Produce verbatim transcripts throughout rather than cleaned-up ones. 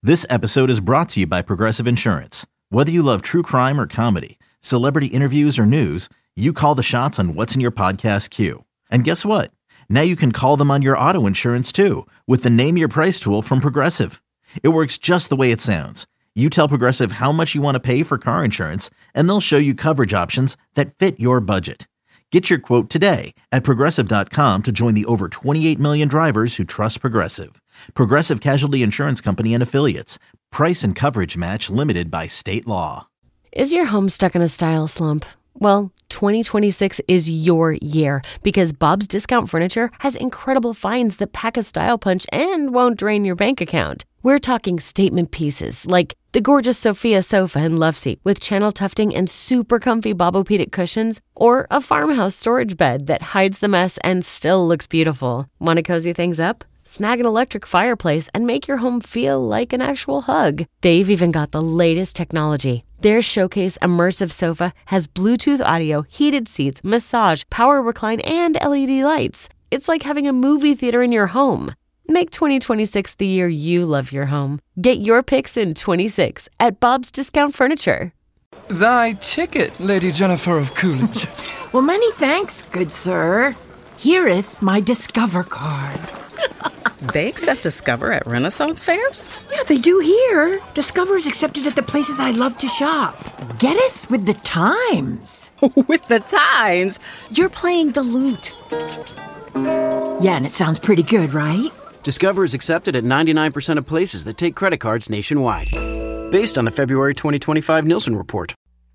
This episode is brought to you by Progressive Insurance. Whether you love true crime or comedy, celebrity interviews or news, you call the shots on what's in your podcast queue. And guess what? Now you can call them on your auto insurance too with the Name Your Price tool from Progressive. It works just the way it sounds. You tell Progressive how much you want to pay for car insurance, and they'll show you coverage options that fit your budget. Get your quote today at Progressive dot com to join the over twenty-eight million drivers who trust Progressive. Progressive Casualty Insurance Company and Affiliates. Price and coverage match limited by state law. Is your home stuck in a style slump? Well, twenty twenty-six is your year because Bob's Discount Furniture has incredible finds that pack a style punch and won't drain your bank account. We're talking statement pieces like the gorgeous Sophia sofa and love seat with channel tufting and super comfy Bobopedic cushions, or a farmhouse storage bed that hides the mess and still looks beautiful. Want to cozy things up? Snag an electric fireplace and make your home feel like an actual hug. They've even got the latest technology. Their Showcase Immersive Sofa has Bluetooth audio, heated seats, massage, power recline, and L E D lights. It's like having a movie theater in your home. Make twenty twenty-six the year you love your home. Get your picks in twenty-six at Bob's Discount Furniture. Thy ticket, Lady Jennifer of Coolidge. Well, many thanks, good sir. Hereeth my Discover card. They accept Discover at Renaissance fairs? Yeah, they do here. Discover is accepted at the places I love to shop. Getteth with the times. With the times? You're playing the lute. Yeah, and it sounds pretty good, right? Discover is accepted at ninety-nine percent of places that take credit cards nationwide. Based on the February twenty twenty-five Nielsen report.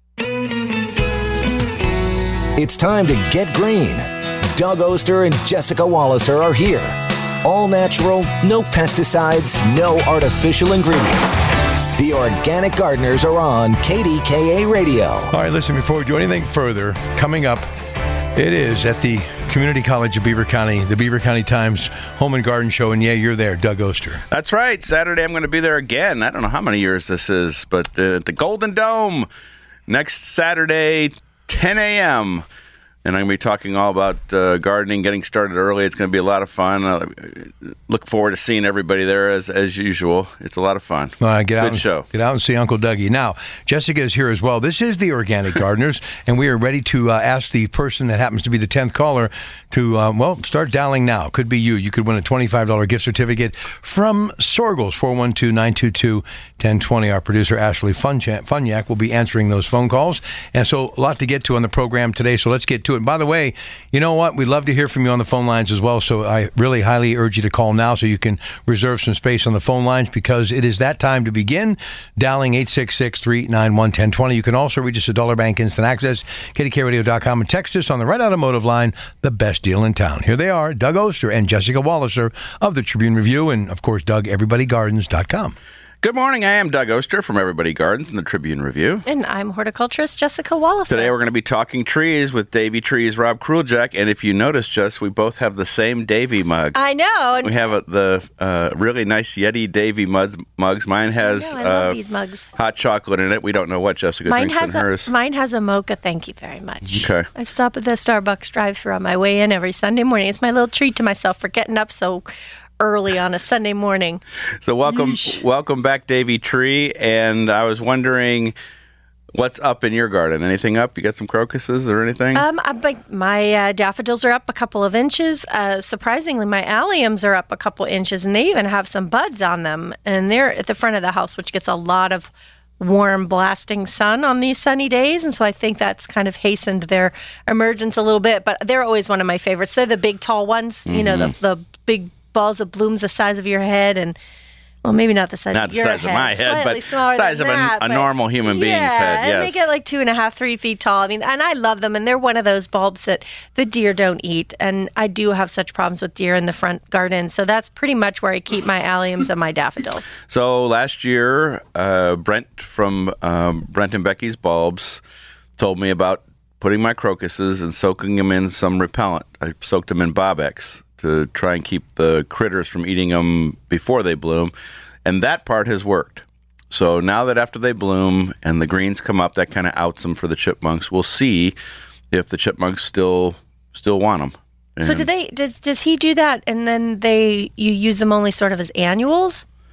It's time to get green. Doug Oster and Jessica Walliser are here. All natural, no pesticides, no artificial ingredients. The Organic Gardeners are on K D K A Radio. All right, listen, before we do anything further, coming up, it is at the Community College of Beaver County, the Beaver County Times Home and Garden Show, and yeah, you're there, Doug Oster. That's right. Saturday I'm going to be there again. I don't know how many years this is, but uh, at the Golden Dome next Saturday, ten a.m., and I'm going to be talking all about uh, gardening, getting started early. It's going to be a lot of fun. I look forward to seeing everybody there as as usual. It's a lot of fun. Uh, get Good out and, show. Get out and see Uncle Dougie. Now, Jessica is here as well. This is the Organic Gardeners, and we are ready to uh, ask the person that happens to be the tenth caller to, uh, well, start dialing now. Could be you. You could win a twenty-five dollars gift certificate from Sorgles, four one two, nine two two, one zero two zero. Our producer, Ashley Funyak, will be answering those phone calls. And so a lot to get to on the program today, so let's get to it. And by the way, you know what? We'd love to hear from you on the phone lines as well, so I really highly urge you to call now so you can reserve some space on the phone lines because it is that time to begin dialing eight six six, three eight nine, one, one zero two zero. You can also reach us at Dollar Bank Instant Access, K D K radio dot com, and text us on the Red Automotive line, the best deal in town. Here they are, Doug Oster and Jessica Walliser of the Tribune Review, and, of course, Doug Everybody Gardens dot com. Good morning. I am Doug Oster from Everybody Gardens and the Tribune Review. And I'm horticulturist Jessica Wallace. Today we're going to be talking trees with Davy Trees Rob Kruljack. And if you notice, Jess, we both have the same Davy mug. I know. We have a, the uh, really nice Yeti Davy mugs. mugs. Mine has I, know, I love uh, these mugs. hot chocolate in it. We don't know what Jessica mine drinks has in a, hers. Mine has a mocha. Thank you very much. Okay. I stop at the Starbucks drive-thru on my way in every Sunday morning. It's my little treat to myself for getting up so early on a Sunday morning. So welcome Yeesh. welcome back, Davy Tree. And I was wondering, what's up in your garden? Anything up? You got some crocuses or anything? Um, I, like my uh, daffodils are up a couple of inches. Uh, surprisingly, my alliums are up a couple inches, and they even have some buds on them. And they're at the front of the house, which gets a lot of warm, blasting sun on these sunny days. And so I think that's kind of hastened their emergence a little bit. But they're always one of my favorites. They're the big, tall ones, mm-hmm. you know, the, the big balls of blooms the size of your head, and well, maybe not the size not of the your size head, of my head, but the size of that, a, a but, normal human being's yeah, head. Yes, and they get like two and a half, three feet tall. I mean, and I love them, and they're one of those bulbs that the deer don't eat. And I do have such problems with deer in the front garden, so that's pretty much where I keep my alliums and my daffodils. So last year, uh, Brent from um, Brent and Becky's Bulbs told me about putting my crocuses and soaking them in some repellent. I soaked them in Bob-X to try and keep the critters from eating them before they bloom. And that part has worked. So now that after they bloom and the greens come up, that kind of outs them for the chipmunks. We'll see if the chipmunks still still want them. And so do they? Does does he do that, and then they you use them only sort of as annuals?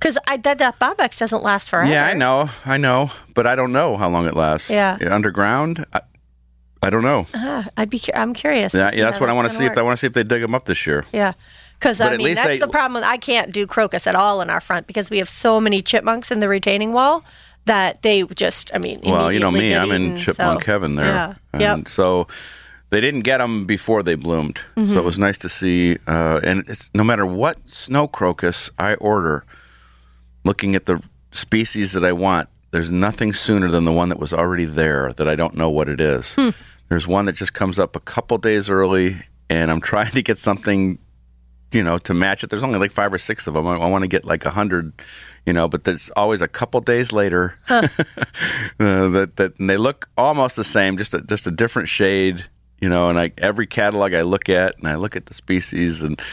Because that, that Bobex doesn't last forever. Yeah, I know, I know, but I don't know how long it lasts. Yeah. Underground, I, I don't know. Uh, I'd be. I'm curious. Yeah, yeah that's what I want to see. Work. If I want to see if they dig them up this year. Yeah. Because, I at mean, least that's they- the problem. I can't do crocus at all in our front because we have so many chipmunks in the retaining wall that they just, I mean, Well, you know me, immediately I'm get in eaten, chipmunk so, heaven there. Yeah. And Yep. so they didn't get them before they bloomed. Mm-hmm. So it was nice to see. Uh, and it's, no matter what snow crocus I order, looking at the species that I want, there's nothing sooner than the one that was already there that I don't know what it is. Hmm. There's one that just comes up a couple days early, and I'm trying to get something, you know, to match it. There's only like five or six of them. I, I want to get like a hundred, you know, but there's always a couple days later Huh. uh, that that and they look almost the same, just a, just a different shade, you know. And I, every catalog I look at, and I look at the species, and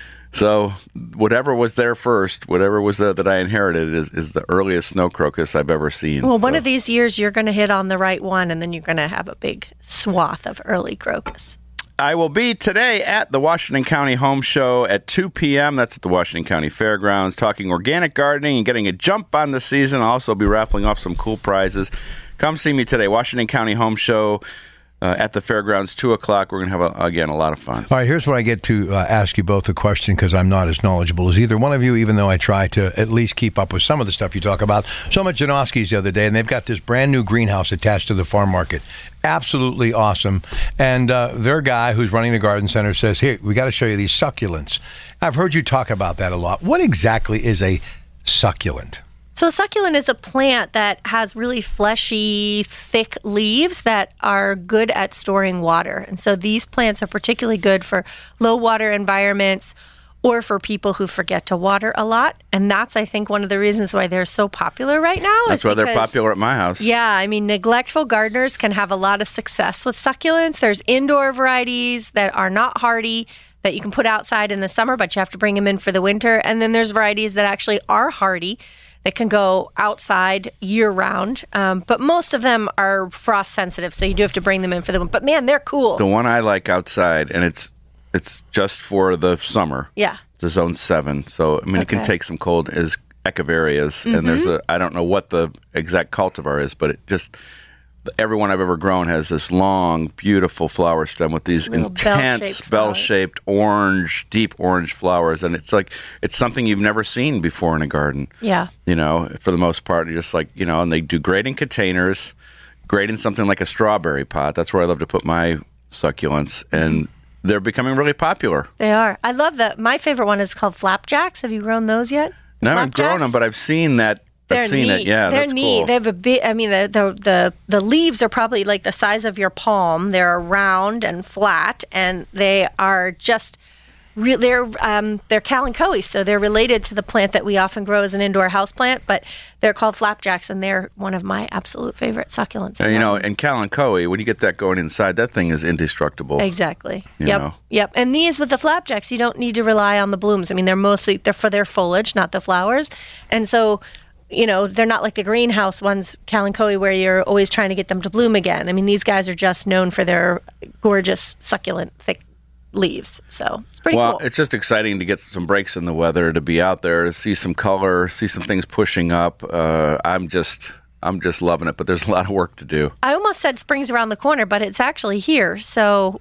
so whatever was there first, whatever was there that I inherited, is, is the earliest snow crocus I've ever seen. Well, so. one of these years you're going to hit on the right one, and then you're going to have a big swath of early crocus. I will be today at the Washington County Home Show at two p.m. That's at the Washington County Fairgrounds, talking organic gardening and getting a jump on the season. I'll also be raffling off some cool prizes. Come see me today, Washington County Home Show uh, at the Fairgrounds, two o'clock. We're going to have, a, again, a lot of fun. All right, here's where I get to uh, ask you both a question because I'm not as knowledgeable as either one of you, even though I try to at least keep up with some of the stuff you talk about. So I'm at Janoski's the other day, and they've got this brand new greenhouse attached to the farm market. Absolutely awesome. And uh, their guy who's running the garden center says, here, we got to show you these succulents. I've heard you talk about that a lot. What exactly is a succulent? So a succulent is a plant that has really fleshy, thick leaves that are good at storing water. And so these plants are particularly good for low water environments or for people who forget to water a lot. And that's, I think, one of the reasons why they're so popular right now. That's is why they're because- popular at my house. Yeah, I mean, neglectful gardeners can have a lot of success with succulents. There's indoor varieties that are not hardy that you can put outside in the summer, but you have to bring them in for the winter. And then there's varieties that actually are hardy that can go outside year-round. Um, but most of them are frost-sensitive, so you do have to bring them in for the winter. But, man, they're cool. The one I like outside, and it's it's just for the summer. Yeah. It's a zone seven. So, I mean, it can Okay. take some cold, is echeverias. Mhm. And there's a, I don't know what the exact cultivar is, but it just, every one I've ever grown has this long, beautiful flower stem with these Little intense, bell-shaped bell-shaped, orange, deep orange flowers. And it's like, it's something you've never seen before in a garden. Yeah. You know, for the most part, you're just like, you know, and they do great in containers, great in something like a strawberry pot. That's where I love to put my succulents. And they're becoming really popular. They are. I love that. My favorite one is called flapjacks. Have you grown those yet? No, I haven't grown them, Flapjacks? but I've seen that. They're I've seen neat. it. Yeah, they're that's neat. cool. They have a big. I mean, the, the the the leaves are probably like the size of your palm. They're round and flat, and they are just. Re- they're um, they're kalanchoe, so they're related to the plant that we often grow as an indoor house plant. But they're called flapjacks, and they're one of my absolute favorite succulents. And, you know, and kalanchoe, when you get that going inside, that thing is indestructible. Exactly. You yep. know. Yep. And these with the flapjacks, you don't need to rely on the blooms. I mean, they're mostly they're for their foliage, not the flowers, and so. You know, they're not like the greenhouse ones, kalanchoe, where you're always trying to get them to bloom again. I mean, these guys are just known for their gorgeous, succulent, thick leaves. So it's pretty well, cool. it's just exciting to get some breaks in the weather, to be out there, to see some color, see some things pushing up. Uh, I'm just, I'm just loving it. But there's a lot of work to do. I almost said spring's around the corner, but it's actually here. So,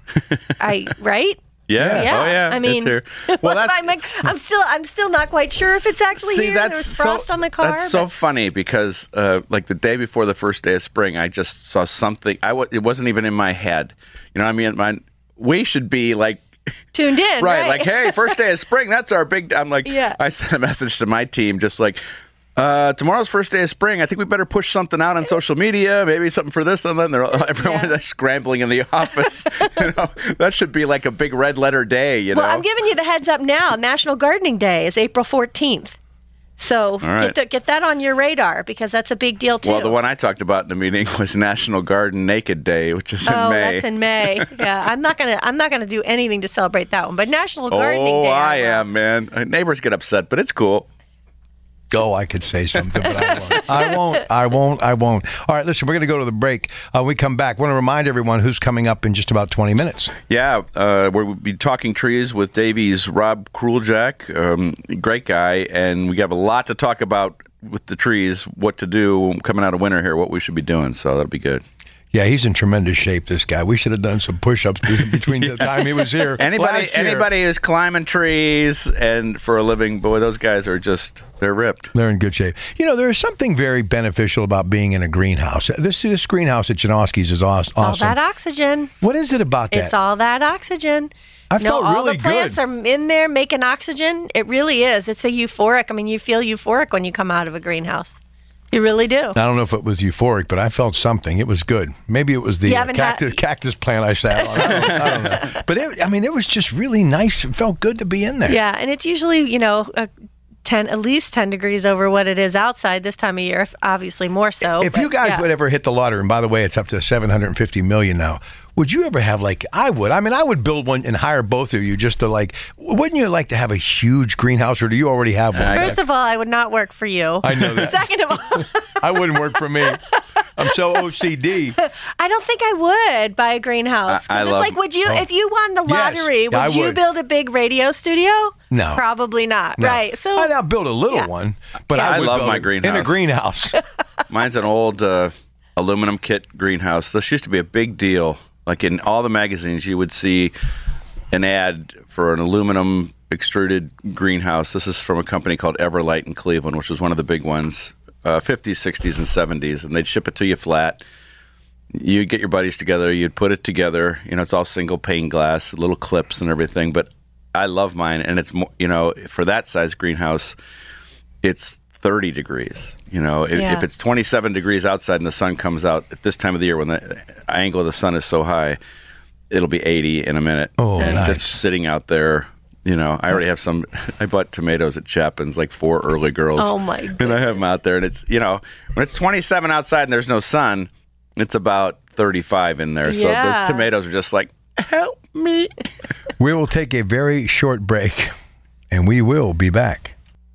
I right. Yeah. Yeah. Oh, yeah. I mean, it's here. Well, that's I'm, like, I'm still, I'm still not quite sure if it's actually See, here. that's There's frost so, on the car. That's so but- funny because, uh, like the day before the first day of spring, I just saw something. I w- it wasn't even in my head. You know what I mean? My, we should be like tuned in, right, right? like, hey, first day of spring. That's our big. I'm like, Yeah. I sent a message to my team, just like. Uh, tomorrow's first day of spring. I think we better push something out on social media. Maybe something for this and then. They're everyone's Yeah. scrambling in the office. You know, that should be like a big red letter day. You Well, know, I'm giving you the heads up now. National Gardening Day is April fourteenth. So right. get, the, get that on your radar because that's a big deal, too. Well, the one I talked about in the meeting was National Garden Naked Day, which is in oh, May. that's in May. Yeah, I'm not gonna. I'm not gonna do anything to celebrate that one. But National Gardening oh, Day. I will. am, man. Uh, Neighbors get upset, but it's cool. Oh, I could say something, but I won't. I won't. I won't. I won't. All right, listen, we're going to go to the break. Uh, we come back. I want to remind everyone who's coming up in just about twenty minutes. Yeah, uh, we'll be talking trees with Davies Rob Kruljak, um, great guy, and we have a lot to talk about with the trees, what to do coming out of winter here, what we should be doing, so that'll be good. Yeah, he's in tremendous shape, this guy. We should have done some push-ups between the time he was here. Anybody anybody who's climbing trees and for a living, boy, those guys are just, they're ripped. They're in good shape. You know, there's something very beneficial about being in a greenhouse. This, this greenhouse at Janoski's is awesome. It's all that oxygen. What is it about that? It's all that oxygen. I you know, felt all really the plants good. are in there making oxygen. It really is. It's a euphoric. I mean, you feel euphoric when you come out of a greenhouse. You really do. I don't know if it was euphoric, but I felt something. It was good. Maybe it was the uh, cactus, ha- cactus plant I sat on. I don't, I don't know. But, it, I mean, it was just really nice. It felt good to be in there. Yeah, and it's usually, you know, a ten, at least ten degrees over what it is outside this time of year, obviously more so. If but, you guys yeah. would ever hit the lottery, and by the way, it's up to seven hundred fifty million dollars now, would you ever have, like, I would. I mean, I would build one and hire both of you just to, like, wouldn't you like to have a huge greenhouse, or do you already have one? First of all, I would not work for you. I know that. Second of all, I wouldn't work for me. I'm so O C D. I don't think I would buy a greenhouse. I- I it's love- like, would you, Oh. if you won the Yes, lottery, yeah, would I you would. build a big radio studio? No. Probably not. No. Right. So I'd I'd build a little Yeah. one, but Yeah. I I would love build my it greenhouse. in a greenhouse. Mine's an old uh, aluminum kit greenhouse. This used to be a big deal. Like in all the magazines, you would see an ad for an aluminum extruded greenhouse. This is from a company called Everlight in Cleveland, which was one of the big ones, uh, fifties, sixties, and seventies. And they'd ship it to you flat. You'd get your buddies together. You'd put it together. You know, it's all single pane glass, little clips and everything. But I love mine. And it's, more, you know, for that size greenhouse, it's thirty degrees. You know, if, Yeah. if it's twenty-seven degrees outside and the sun comes out at this time of the year when the angle of the sun is so high, it'll be eighty in a minute. Oh, and nice. just sitting out there, you know, I already have some. I bought tomatoes at Chapin's, like four early girls. Oh, my And I have them out there, and it's, you know, when it's twenty-seven outside and there's no sun, it's about thirty-five in there. So Yeah. those tomatoes are just like, help me. We will take a very short break, and we will be back.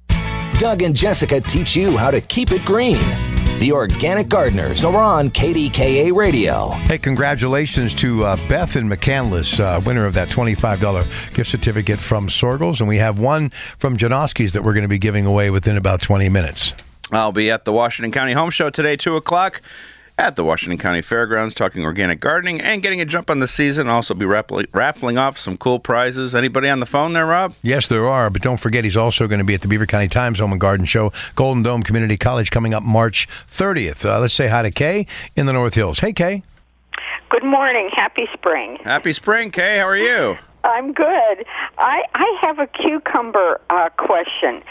Doug and Jessica teach you how to keep it green. The Organic Gardeners are on K D K A Radio. Hey, congratulations to uh, Beth and McCandless, uh, winner of that twenty-five dollars gift certificate from Sorgels. And we have one from Janoski's that we're going to be giving away within about twenty minutes. I'll be at the Washington County Home Show today, two o'clock. At the Washington County Fairgrounds, talking organic gardening and getting a jump on the season. Also be raffling, raffling off some cool prizes. Anybody on the phone there, Rob? Yes, there are, but don't forget he's also going to be at the Beaver County Times Home and Garden Show, Golden Dome Community College, coming up March thirtieth. Uh, let's say hi to Kay in the North Hills. Hey, Kay. Good morning. Happy spring. Happy spring, Kay. How are you? I'm good. I, I have a cucumber uh, question.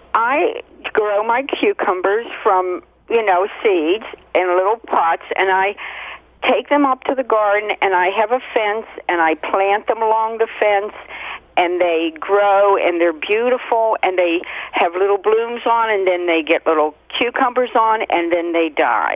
I grow my cucumbers from, you know, seeds in little pots, and I take them up to the garden, and I have a fence, and I plant them along the fence, and they grow, and they're beautiful, and they have little blooms on, and then they get little cucumbers on, and then they die.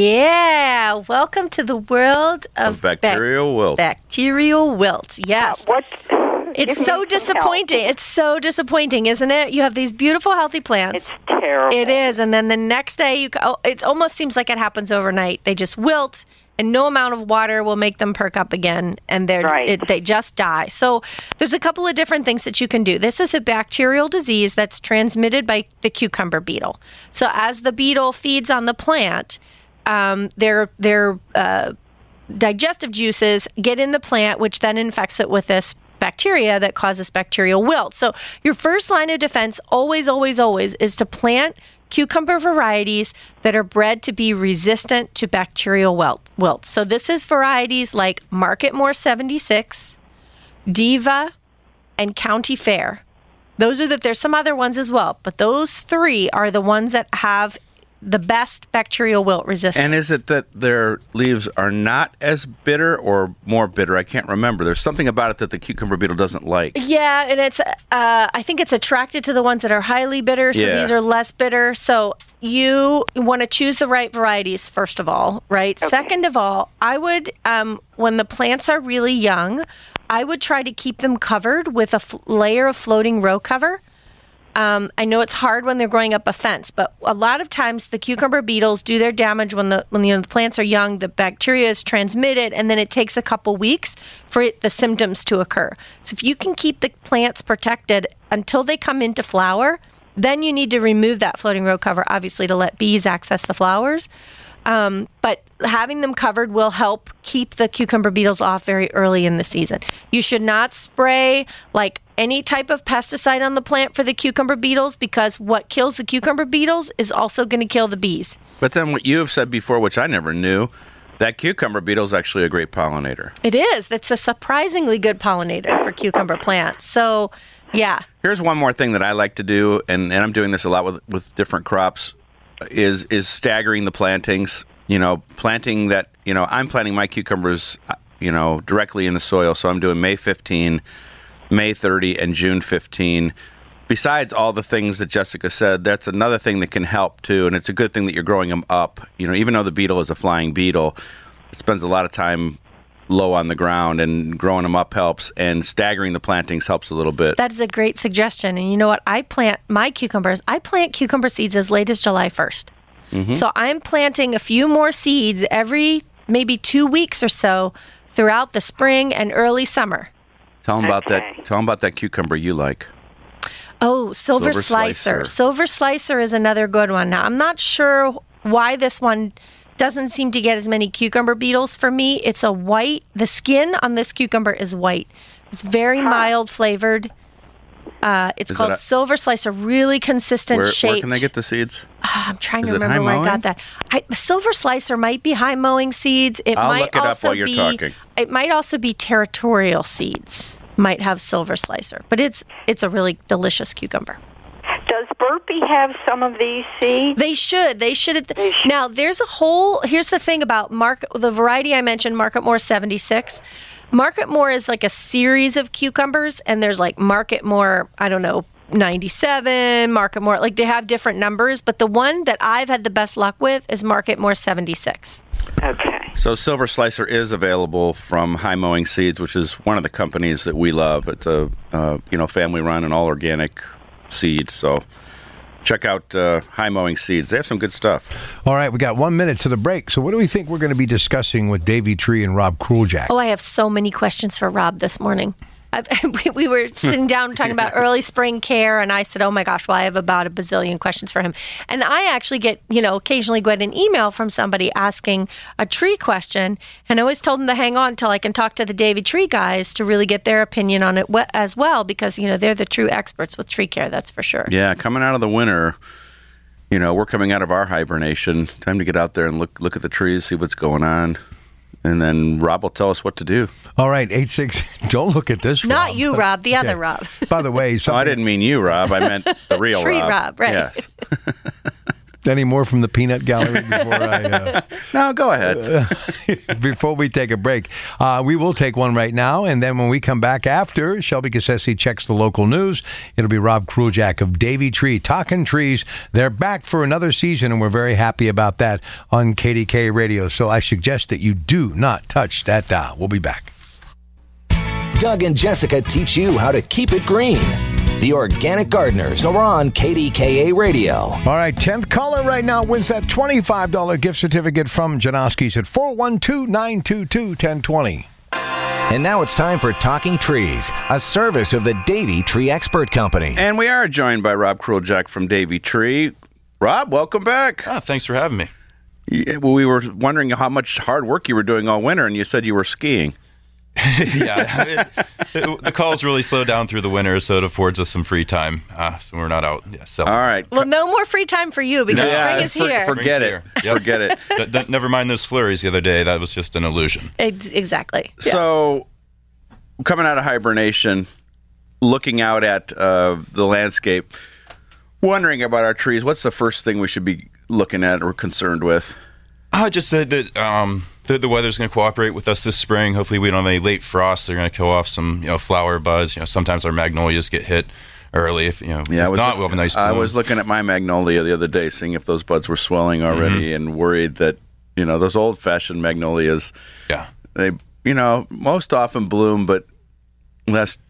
Yeah, welcome to the world of, Of bacterial bac- wilt. Bacterial wilt, yes. Uh, what? It's Give me so some disappointing. help. It's so disappointing, isn't it? You have these beautiful, healthy plants. It's terrible. It is, and then the next day, you oh, it almost seems like it happens overnight. They just wilt, and no amount of water will make them perk up again, and they're Right. it, they just die. So there's a couple of different things that you can do. This is a bacterial disease that's transmitted by the cucumber beetle. So as the beetle feeds on the plant, um, their their uh, digestive juices get in the plant, which then infects it with this bacteria that causes bacterial wilt. So your first line of defense, always, always, always, is to plant cucumber varieties that are bred to be resistant to bacterial wilt. wilt. So this is varieties like Marketmore seventy-six, Diva, and County Fair. Those are the, there's some other ones as well, but those three are the ones that have the best bacterial wilt resistance. And is it that their leaves are not as bitter or more bitter? I can't remember. There's something about it that the cucumber beetle doesn't like. Yeah, and it's, uh, I think it's attracted to the ones that are highly bitter, so Yeah. these are less bitter. So you want to choose the right varieties, first of all, right? Okay. Second of all, I would, um, when the plants are really young, I would try to keep them covered with a f- layer of floating row cover. Um, I know it's hard when they're growing up a fence, but a lot of times the cucumber beetles do their damage when the when you know, the plants are young. The bacteria is transmitted, and then it takes a couple weeks for it, the symptoms to occur. So if you can keep the plants protected until they come into flower, then you need to remove that floating row cover, obviously, to let bees access the flowers. Um, but having them covered will help keep the cucumber beetles off very early in the season. You should not spray like any type of pesticide on the plant for the cucumber beetles, because what kills the cucumber beetles is also going to kill the bees. But then what you have said before, which I never knew, that cucumber beetle is actually a great pollinator. It is. It's a surprisingly good pollinator for cucumber plants. So, yeah. Here's one more thing that I like to do, and, and I'm doing this a lot with, with different crops, is is staggering the plantings. You know, planting that, you know, I'm planting my cucumbers, you know, directly in the soil. So I'm doing May fifteenth, May thirtieth, and June fifteenth. Besides all the things that Jessica said, that's another thing that can help too. And it's a good thing that you're growing them up. You know, even though the beetle is a flying beetle, it spends a lot of time low on the ground, and growing them up helps, and staggering the plantings helps a little bit. That is a great suggestion. And you know what? I plant my cucumbers, I plant cucumber seeds as late as July first. Mm-hmm. So I'm planting a few more seeds every maybe two weeks or so throughout the spring and early summer. Tell them about okay. that. Tell them about that cucumber you like. Oh, Silver, Silver Slicer. Slicer. Silver Slicer is another good one. Now, I'm not sure why this one doesn't seem to get as many cucumber beetles for me. It's a white, the skin on this cucumber is white. It's very mild flavored. Uh, it's is called it a, Silver Slicer, really consistent where, shape. Where can I get the seeds? Uh, I'm trying is to remember where I got that. I, Silver Slicer might be high mowing seeds. It I'll might look it also up while you're be, talking. It might also be territorial seeds. Might have Silver Slicer, but it's it's a really delicious cucumber. Does Burpee have some of these seeds? They should. They should. They should. Now, there's a whole. Here's the thing about Market, the variety I mentioned, Market More seventy-six. Market More is like a series of cucumbers, and there's like Market More, I don't know, ninety-seven, Market More. Like they have different numbers, but the one that I've had the best luck with is Market More seventy-six. Okay. So Silver Slicer is available from High Mowing Seeds, which is one of the companies that we love. It's a uh, you know family-run and all organic seed. So check out uh, High Mowing Seeds. They have some good stuff. All right, we got one minute to the break. So what do we think we're going to be discussing with Davey Tree and Rob Kruljac? Oh, I have so many questions for Rob this morning. I've, we, we were sitting down talking about early spring care, and I said, oh my gosh, well, I have about a bazillion questions for him. And I actually get, you know, occasionally get an email from somebody asking a tree question, and I always told them to hang on until I can talk to the Davey Tree guys to really get their opinion on it as well, because, you know, they're the true experts with tree care, that's for sure. Yeah, coming out of the winter, you know, we're coming out of our hibernation. Time to get out there and look look at the trees, see what's going on. And then Rob will tell us what to do. All right, eight six. Don't look at this, Rob. Not you, Rob. The okay. other Rob. By the way, something... oh, I didn't mean you, Rob. I meant the real Tree Rob. Rob, right. Yes. Any more from the peanut gallery before I... Uh, no, go ahead. Uh, before we take a break, uh, we will take one right now, and then when we come back after, Shelby Cassesi checks the local news. It'll be Rob Kruljac of Davey Tree. Talking Trees, they're back for another season, and we're very happy about that on K D K Radio. So I suggest that you do not touch that dial. We'll be back. Doug and Jessica teach you how to keep it green. The Organic Gardeners are on K D K A Radio. All right, tenth caller right now wins that twenty-five dollars gift certificate from Janoski's at four one two, nine two two, one zero two zero. And now it's time for Talking Trees, a service of the Davey Tree Expert Company. And we are joined by Rob Kruljac from Davey Tree. Rob, welcome back. Oh, thanks for having me. Yeah, well, we were wondering how much hard work you were doing all winter, and you said you were skiing. yeah, it, it, the calls really slow down through the winter, so it affords us some free time. Uh, so we're not out. Yeah, so. All right. Well, no more free time for you because yeah, spring is for, here. Forget it. Yep. Forget it. D- d- never mind those flurries the other day. That was just an illusion. Ex- exactly. Yeah. So, coming out of hibernation, looking out at uh, the landscape, wondering about our trees, what's the first thing we should be looking at or concerned with? I just said that um, the, the weather's going to cooperate with us this spring. Hopefully we don't have any late frosts. They're going to kill off some, you know, flower buds. You know, sometimes our magnolias get hit early. If you know, yeah, if I was not, look, we'll have a nice bloom. I was looking at my magnolia the other day, seeing if those buds were swelling already, mm-hmm. and worried that, you know, those old-fashioned magnolias, yeah, they, you know, most often bloom, but last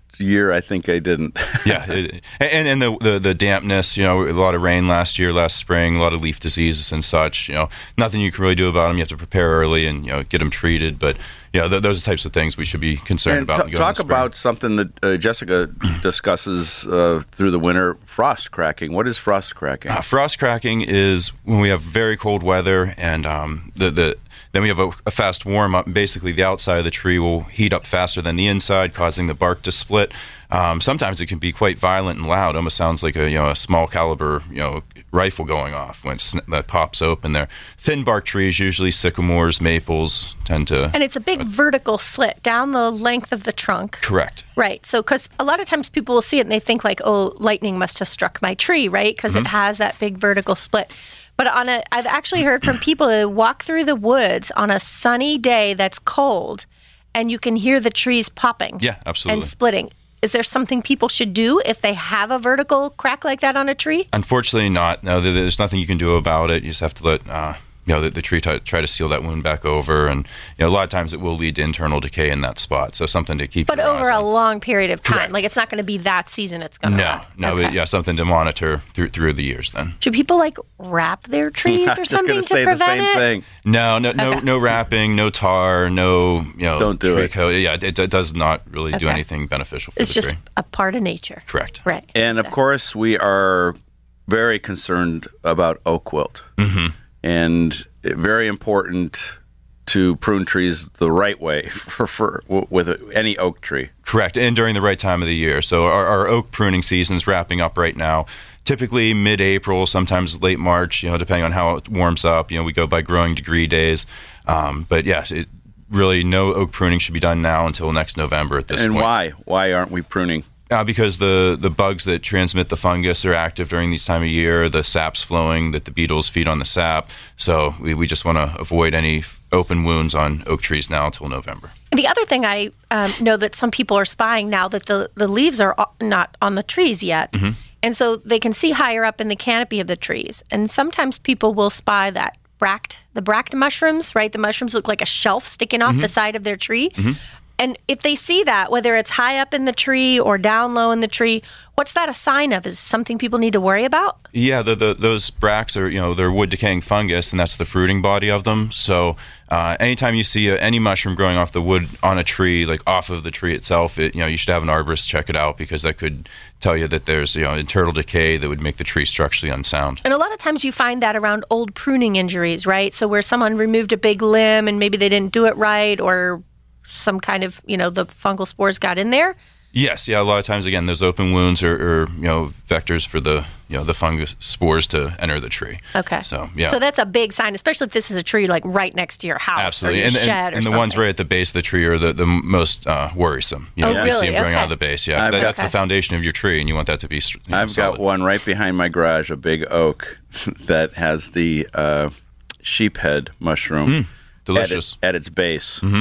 year, I think I didn't. yeah, it, and and the, the the dampness, you know, a lot of rain last year, last spring, a lot of leaf diseases and such. You know, nothing you can really do about them. You have to prepare early and you know get them treated. But yeah, th- those are the types of things we should be concerned and about. T- talk about something that uh, Jessica discusses uh, through the winter: frost cracking. What is frost cracking? Uh, frost cracking is when we have very cold weather and um, the the. Then we have a, a fast warm-up. Basically, the outside of the tree will heat up faster than the inside, causing the bark to split. Um, sometimes it can be quite violent and loud. Almost sounds like a you know a small caliber you know rifle going off when it's, that pops open. There, thin bark trees, usually sycamores, maples, tend to. And it's a big uh, vertical slit down the length of the trunk. Correct. Right. So, because a lot of times people will see it and they think like, oh, lightning must have struck my tree, right? Because mm-hmm. it has that big vertical split. But on a, I've actually heard from people that walk through the woods on a sunny day that's cold, and you can hear the trees popping. Yeah, absolutely. And splitting. Is there something people should do if they have a vertical crack like that on a tree? Unfortunately not. No, there's nothing you can do about it. You just have to let uh, you know the, the tree t- try to seal that wound back over, and you know a lot of times it will lead to internal decay in that spot. So something to keep. But your over eyes a on. long period of time, Correct. Like it's not going to be that season. It's going to. No, no, okay. but yeah, something to monitor through through the years. Then should people like wrap their trees or something to say prevent the same it? Thing. No, no, no, okay. no wrapping, no tar, no you know. Don't do tree it. coat. Yeah, it, it does not really okay. do anything beneficial for it's the tree. It's tree. just a part of nature. Correct. Right. And of course, we are very concerned about oak wilt, mm-hmm. and very important to prune trees the right way for, for with any oak tree. Correct, and during the right time of the year. So our, our oak pruning season's wrapping up right now. Typically mid-April, sometimes late March, you know, depending on how it warms up. You know, we go by growing degree days. Um, but yes, it, really no oak pruning should be done now until next November at this and point. And why? Why aren't we pruning? Uh, because the, the bugs that transmit the fungus are active during these time of year. The sap's flowing, that the beetles feed on the sap. So we, we just want to avoid any open wounds on oak trees now until November. The other thing I um, know that some people are spying now that the, the leaves are not on the trees yet. Mm-hmm. And so they can see higher up in the canopy of the trees. And sometimes people will spy that bract, the bract mushrooms, right? The mushrooms look like a shelf sticking off mm-hmm. the side of their tree. Mm-hmm. And if they see that, whether it's high up in the tree or down low in the tree, what's that a sign of? Is it something people need to worry about? Yeah, the, the, those bracts are, you know, they're wood decaying fungus, and that's the fruiting body of them. So uh, anytime you see a, any mushroom growing off the wood on a tree, like off of the tree itself, it, you know, you should have an arborist check it out, because that could tell you that there's, you know, internal decay that would make the tree structurally unsound. And a lot of times you find that around old pruning injuries, right? So where someone removed a big limb and maybe they didn't do it right, or some kind of, you know, the fungal spores got in there? Yes, yeah, a lot of times, again, those open wounds are, are, you know, vectors for the, you know, the fungus spores to enter the tree. Okay. So, yeah. So that's a big sign, especially if this is a tree, like, right next to your house. Absolutely. Or your and, shed and, or and the something. ones right at the base of the tree are the, the most uh, worrisome. You know, oh, you really? see them growing okay. out of the base, yeah. I've That, that's okay. the foundation of your tree, and you want that to be, you know, I've solid. got one right behind my garage, a big oak, that has the uh, sheephead mushroom Mm, delicious. At, it, at its base. Mm-hmm.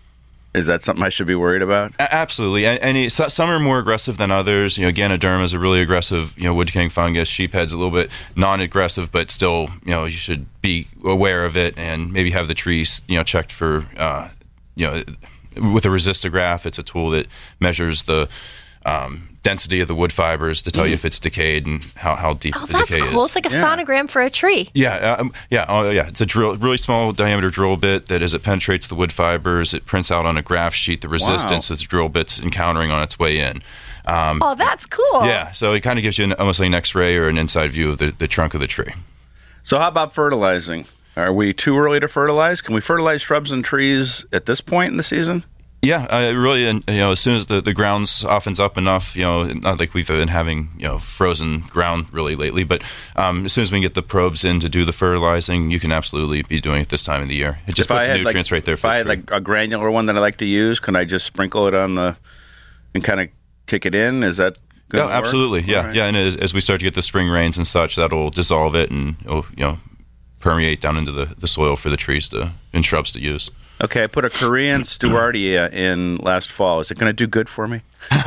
Is that something I should be worried about? A- absolutely. And, and it, so, some are more aggressive than others. You know, Ganoderma is a really aggressive, you know, wood decaying fungus. Sheephead's a little bit non-aggressive, but still, you know, you should be aware of it and maybe have the trees, you know, checked for, uh, you know, with a resistograph. It's a tool that measures the um, density of the wood fibers to tell mm-hmm. you if it's decayed and how, how deep oh, the that's decay cool. is. It's like a yeah. sonogram for a tree. Yeah, um, yeah, oh, yeah. It's a drill, really small diameter drill bit that, as it penetrates the wood fibers, it prints out on a graph sheet the resistance wow. that the drill bit's encountering on its way in. Um, oh, that's cool. Yeah, so it kind of gives you an, almost like an X-ray or an inside view of the, the trunk of the tree. So how about fertilizing? Are we too early to fertilize? Can we fertilize shrubs and trees at this point in the season? Yeah, uh, really, and you know, as soon as the, the ground softens up enough, you know, not like we've been having, you know, frozen ground really lately, but um, as soon as we can get the probes in to do the fertilizing, you can absolutely be doing it this time of the year. It just if puts I the had, nutrients like, right there. If For I had the tree. like a granular one that I like to use, can I just sprinkle it on the and kind of kick it in? Is that good? Oh, absolutely, yeah, right. yeah. And as, as we start to get the spring rains and such, that'll dissolve it and it'll, you know, permeate down into the, the soil for the trees to and shrubs to use. Okay, I put a Korean Stewardia in last fall. Is it going to do good for me?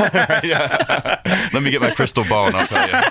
Yeah. Let me get my crystal ball and I'll tell you.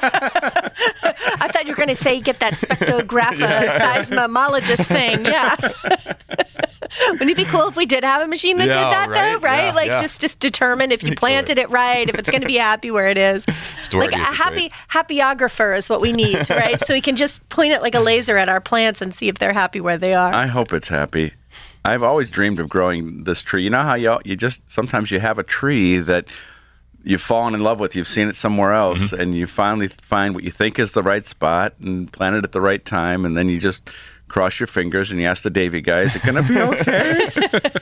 I thought you were going to say get that spectrograph yeah. seismologist thing. Yeah. Wouldn't it be cool if we did have a machine that Yeah, did that, right? though, right? Yeah, like, yeah. just just determine if you planted it right, if it's going to be happy where it is. Storage Like, a is happy great. happyographer is what we need, right? So we can just point it like a laser at our plants and see if they're happy where they are. I hope it's happy. I've always dreamed of growing this tree. You know how you you just sometimes you have a tree that you've fallen in love with, you've seen it somewhere else, Mm-hmm. and you finally find what you think is the right spot and plant it at the right time, and then you just cross your fingers and you ask the Davy guy, is it going to be okay?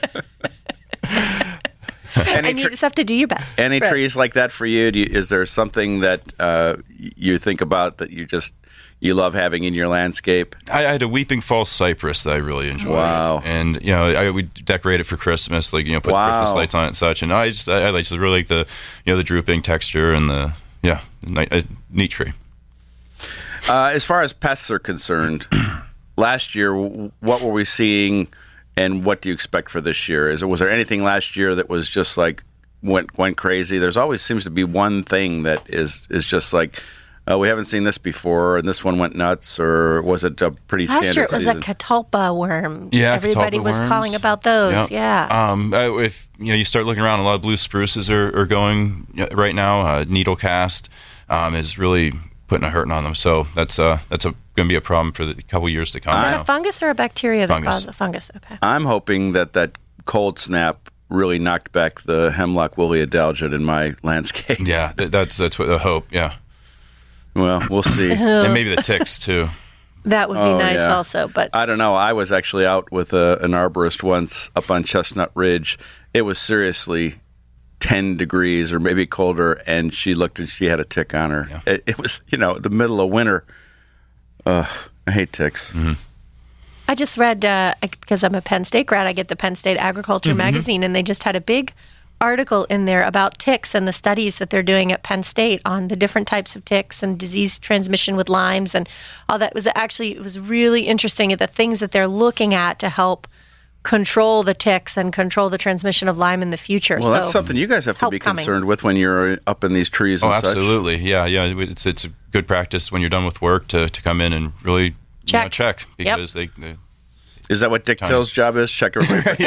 Any and you tr- just have to do your best. Any Right. trees like that for you? Do you? Is there something that uh, you think about that you just you love having in your landscape? I, I had a weeping false cypress that I really enjoyed. Wow. And, you know, I would decorate it for Christmas, like, you know, put Wow. Christmas lights on it and such. And I just, I, I just really like the, you know, the drooping texture and the, yeah, ni- a neat tree. Uh, as far as pests are concerned, last year, w- what were we seeing, and what do you expect for this year? Is it, was there anything last year that was just like went went crazy? There's always seems to be one thing that is is just like, uh, we haven't seen this before, and this one went nuts, or was it a pretty Last standard year it was season? a catalpa worm. Yeah, Everybody catalpa was worms. calling about those. Yep. Yeah. Um, uh, if you know, you start looking around, a lot of blue spruces are, are going uh, right now. Uh, needle cast um, is really putting a hurting on them. So that's uh, that's going to be a problem for the couple years to come. Is that now. a fungus or a bacteria that Fungus. causes a fungus? Okay. I'm hoping that that cold snap really knocked back the hemlock woolly adelgid in my landscape. Yeah, th- that's that's what the hope. Yeah, Well, we'll see. and maybe the ticks too. That would be Oh, nice yeah. also, but I don't know. I was actually out with a, an arborist once up on Chestnut Ridge. It was seriously ten degrees or maybe colder, and she looked and she had a tick on her. Yeah. It, it was, you know, the middle of winter. Ugh, I hate ticks. Mm-hmm. I just read, uh, I- because I'm a Penn State grad, I get the Penn State Agriculture magazine, and they just had a big article in there about ticks and the studies that they're doing at Penn State on the different types of ticks and disease transmission with limes and all that. It was actually, it was really interesting at the things that they're looking at to help control the ticks and control the transmission of Lyme in the future. Well, that's So something you guys have it's to help be coming. concerned with when you're up in these trees Oh, and such. absolutely. Yeah, yeah. It's it's a good practice when you're done with work to, to come in and really you Check. know, check Yep. because they, they Is that what Dick Time. Till's job is? Check everybody.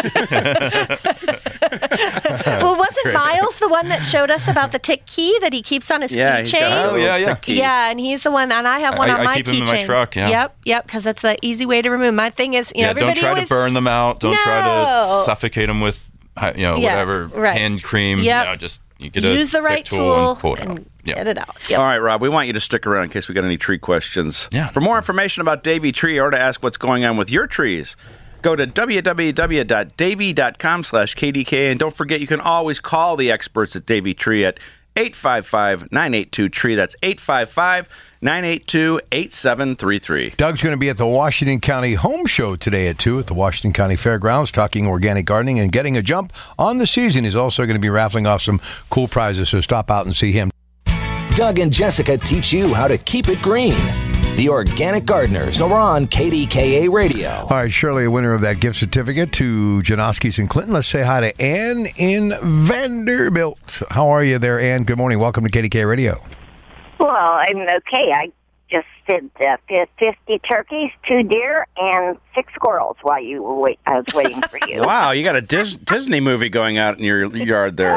Well, wasn't Miles the one that showed us about the tick key that he keeps on his Yeah, he's got a keychain? Oh, yeah, yeah. tick key. Yeah, and he's the one, and I have one I- on I my keep 'em in my keychain. truck, yeah. Yep, yep, because that's the easy way to remove. My thing is, you know, yeah, don't everybody try always to burn them out. Don't try No. to suffocate them with, uh, you know, Yeah, whatever right. hand cream. Yep. You know, just you get a use the tick right tool, tool and pull it out. and Yeah. get it out. Yep. All right, Rob, we want you to stick around in case we got any tree questions. Yeah. For more information about Davy Tree or to ask what's going on with your trees, go to w w w dot davy dot com slash k d k. And don't forget, you can always call the experts at Davy Tree at eight five five, nine eight two, tree. That's eight five five, nine eight two, eight seven three three. Doug's going to be at the Washington County Home Show today at two at the Washington County Fairgrounds talking organic gardening and getting a jump on the season. He's also going to be raffling off some cool prizes, so stop out and see him. Doug and Jessica teach you how to keep it green. The Organic Gardeners are on K D K A Radio. All right, Shirley, a winner of that gift certificate to Janoski's in Clinton. Let's say hi to Ann in Vanderbilt. How are you there, Ann? Good morning. Welcome to K D K Radio. Well, I'm okay. I just did uh, fi- fifty turkeys, two deer, and six squirrels while you were wait. I was waiting for you. Wow, you got a Dis- Disney movie going out in your yard there.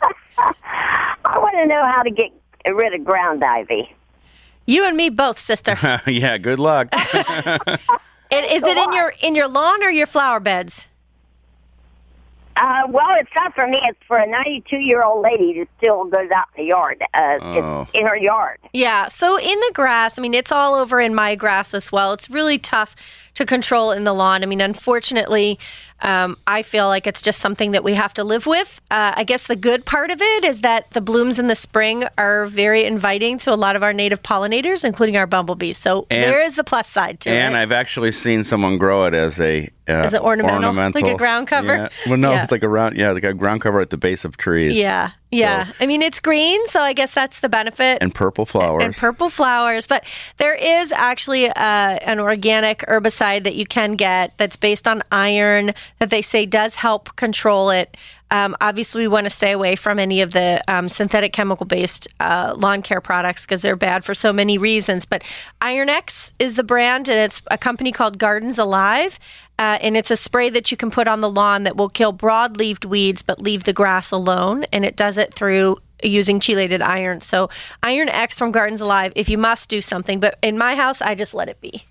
I want to know how to get rid of ground ivy. You and me both, sister. Yeah, good luck. And is it in your in your lawn or your flower beds? Uh, well, it's not for me. It's for a ninety-two-year-old lady who still goes out in the yard. Uh, Oh. It's in her yard. Yeah, so in the grass, I mean, it's all over in my grass as well. It's really tough to control in the lawn. I mean, unfortunately, um, I feel like it's just something that we have to live with. Uh, I guess the good part of it is that the blooms in the spring are very inviting to a lot of our native pollinators, including our bumblebees. So And- there is a plus side to And it. I've actually seen someone grow it as a uh, As an ornamental? Like a ground cover? Yeah. Well, no, Yeah. it's like a round, yeah, like a ground cover at the base of trees. Yeah. Yeah. So- I mean, it's green, so I guess that's the benefit. And purple flowers. And purple flowers. But there is actually uh, an organic herbicide that you can get that's based on iron that they say does help control it. Um, obviously, we want to stay away from any of the um, synthetic chemical-based uh, lawn care products because they're bad for so many reasons. But Iron X is the brand, and it's a company called Gardens Alive. Uh, and it's a spray that you can put on the lawn that will kill broad-leaved weeds but leave the grass alone. And it does it through using chelated iron. So Iron X from Gardens Alive, if you must do something. But in my house, I just let it be.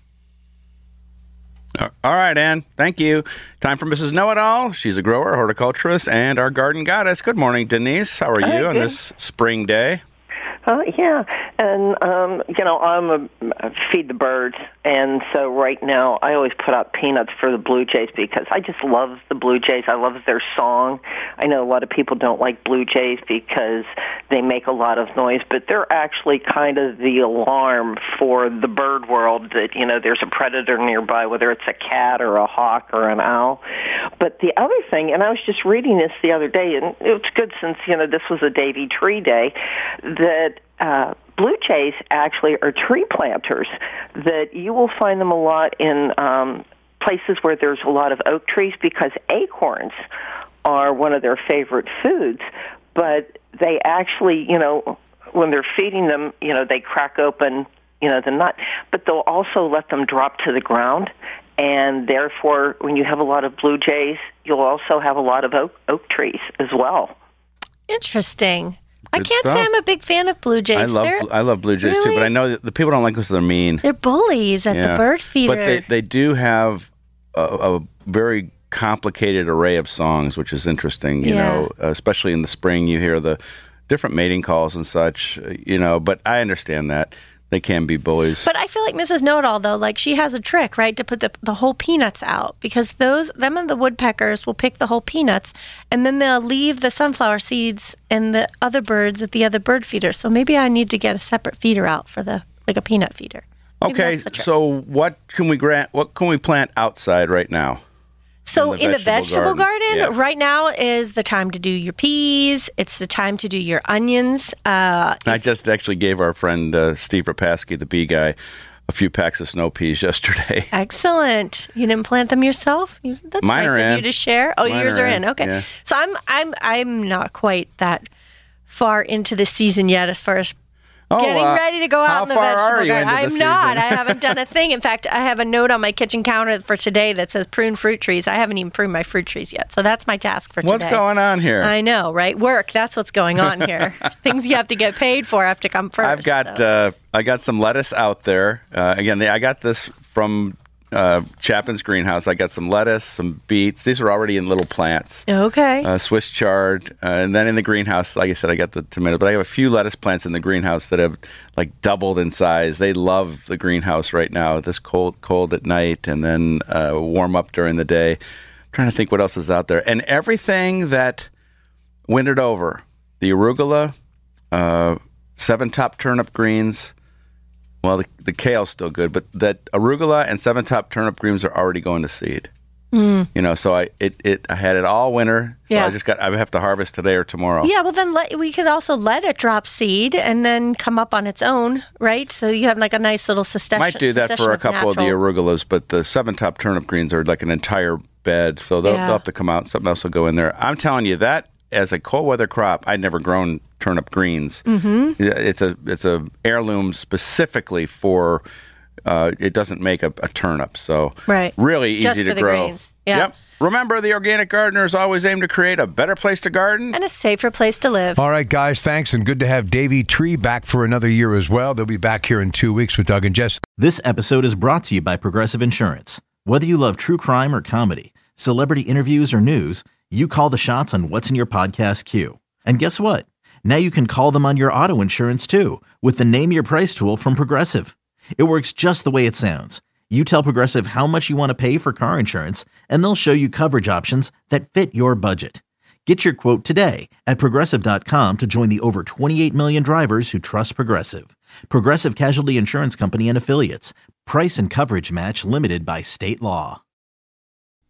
All right, Ann. Thank you. Time for Missus Know-It-All. She's a grower, horticulturist, and our garden goddess. Good morning, Denise. How are Hi, you on good. this spring day? Uh, yeah, and, um, you know, I'm a, a feed the birds, and so right now I always put out peanuts for the blue jays because I just love the blue jays. I love their song. I know a lot of people don't like blue jays because they make a lot of noise, but they're actually kind of the alarm for the bird world that, you know, there's a predator nearby, whether it's a cat or a hawk or an owl. But the other thing, and I was just reading this the other day, and it's good since, you know, this was a Davy Tree Day, that Uh, blue jays actually are tree planters, that you will find them a lot in um, places where there's a lot of oak trees because acorns are one of their favorite foods. But they actually, you know, when they're feeding them, you know, they crack open, you know, the nut, but they'll also let them drop to the ground. And therefore, when you have a lot of blue jays, you'll also have a lot of oak, oak trees as well. Interesting. I Good can't stuff. say I'm a big fan of blue jays. I love They're, I love blue jays too, Really? but I know that the people don't like because they're mean. they're bullies at Yeah. the bird feeder. But they, they do have a, a very complicated array of songs, which is interesting, you Yeah. know, especially in the spring. You hear the different mating calls and such, you know, but I understand that. They can be bullies. But I feel like Missus Know-It-All, though, like she has a trick, right, to put the, the whole peanuts out because those them and the woodpeckers will pick the whole peanuts and then they'll leave the sunflower seeds and the other birds at the other bird feeder. So maybe I need to get a separate feeder out for the like a peanut feeder. Maybe Okay, that's the trick. so what can we grant? What can we plant outside right now? So in the vegetable, garden, yeah. right now is the time to do your peas. It's the time to do your onions. Uh, I just actually gave our friend uh, Steve Rapaski, the bee guy, a few packs of snow peas yesterday. Excellent. You didn't plant them yourself? You, that's Mine nice are of in. you to share. Oh, Mine yours are are in, in. Okay. yeah. So I'm I'm I'm not quite that far into the season yet as far as Oh, getting uh, ready to go out how in the far vegetable are you garden. into the I'm season? not. I haven't done a thing. In fact, I have a note on my kitchen counter for today that says prune fruit trees. I haven't even pruned my fruit trees yet. So that's my task for today. What's going on here? I know, right? Work. That's what's going on here. Things you have to get paid for have to come first. I've got so. uh, I got some lettuce out there. Uh, again, they, I got this from uh, Chapin's greenhouse. I got some lettuce, some beets. These are already in little plants. Okay. Uh, Swiss chard, uh, and then in the greenhouse, like I said, I got the tomato. But I have a few lettuce plants in the greenhouse that have like doubled in size. They love the greenhouse right now. This cold, cold at night, and then uh, warm up during the day. I'm trying to think what else is out there, and everything that wintered over: the arugula, uh, seven top turnip greens. Well, the, the kale's still good, but that arugula and seven top turnip greens are already going to seed. Mm. You know, so I it, it I had it all winter. So Yeah. I just got I have to harvest today or tomorrow. Yeah, well, then let, we could also let it drop seed and then come up on its own, right? So you have like a nice little succession. Might do that succession for a couple of the natural- arugulas, but the seven top turnip greens are like an entire bed, so they'll, Yeah. they'll have to come out. Something else will go in there. I'm telling you that as a cold weather crop, I'd never grown turnip greens. Mhm. It's a it's a heirloom specifically for. Uh, it doesn't make a, a turnip, so Right. really easy Just to for the grow. greens. Yeah. Yep. Remember, the organic gardeners always aim to create a better place to garden. And a safer place to live. All right, guys, thanks, and good to have Davy Tree back for another year as well. They'll be back here in two weeks with Doug and Jess. This episode is brought to you by Progressive Insurance. Whether you love true crime or comedy, celebrity interviews or news, you call the shots on what's in your podcast queue. And guess what? Now you can call them on your auto insurance too with the Name Your Price tool from Progressive. It works just the way it sounds. You tell Progressive how much you want to pay for car insurance, and they'll show you coverage options that fit your budget. Get your quote today at Progressive dot com to join the over twenty-eight million drivers who trust Progressive. Progressive Casualty Insurance Company and Affiliates. Price and coverage match limited by state law.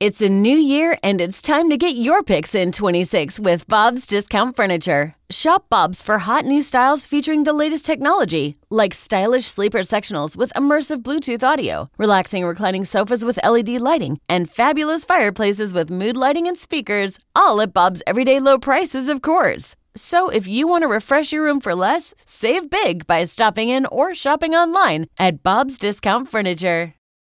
It's a new year, and it's time to get your picks in twenty-six with Bob's Discount Furniture. Shop Bob's for hot new styles featuring the latest technology, like stylish sleeper sectionals with immersive Bluetooth audio, relaxing reclining sofas with L E D lighting, and fabulous fireplaces with mood lighting and speakers, all at Bob's everyday low prices, of course. So if you want to refresh your room for less, save big by stopping in or shopping online at Bob's Discount Furniture.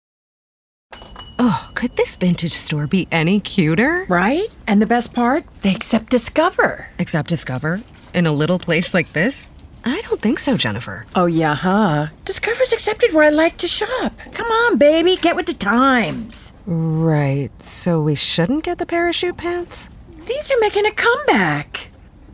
Oh, could this vintage store be any cuter? Right? And the best part? They accept Discover. Accept Discover? In a little place like this? I don't think so, Jennifer. Oh, yeah, huh? Discover's accepted where I like to shop. Come on, baby, get with the times. Right, so we shouldn't get the parachute pants? These are making a comeback.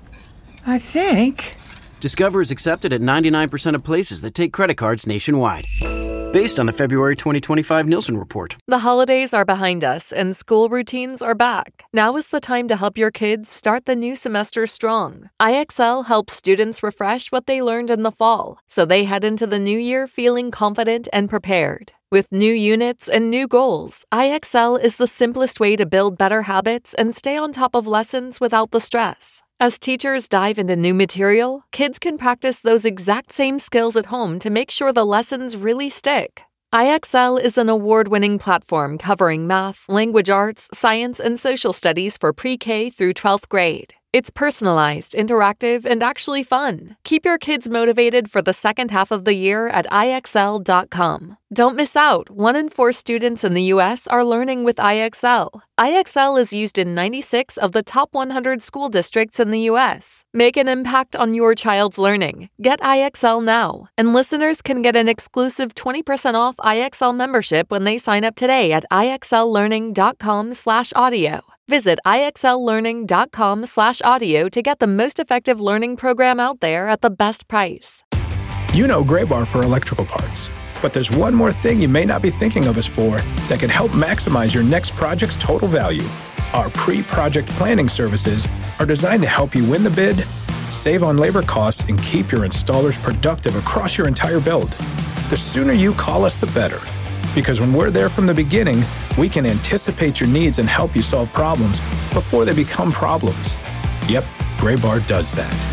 I think. Discover is accepted at ninety-nine percent of places that take credit cards nationwide. Based on the February twenty twenty-five Nielsen report. The holidays are behind us and school routines are back. Now is the time to help your kids start the new semester strong. I X L helps students refresh what they learned in the fall, so they head into the new year feeling confident and prepared. With new units and new goals, I X L is the simplest way to build better habits and stay on top of lessons without the stress. As teachers dive into new material, kids can practice those exact same skills at home to make sure the lessons really stick. I X L is an award-winning platform covering math, language arts, science, and social studies for pre-K through twelfth grade. It's personalized, interactive, and actually fun. Keep your kids motivated for the second half of the year at I X L dot com. Don't miss out. One in four students in the U S are learning with I X L. I X L is used in ninety-six of the top one hundred school districts in the U S. Make an impact on your child's learning. Get I X L now. And listeners can get an exclusive twenty percent off I X L membership when they sign up today at I X L learning dot com slash audio. Visit I X L learning dot com slash audio to get the most effective learning program out there at the best price. You know Graybar for electrical parts, but there's one more thing you may not be thinking of us for that can help maximize your next project's total value. Our pre-project planning services are designed to help you win the bid, save on labor costs, and keep your installers productive across your entire build. The sooner you call us, the better. Because when we're there from the beginning, we can anticipate your needs and help you solve problems before they become problems. Yep, Graybar does that.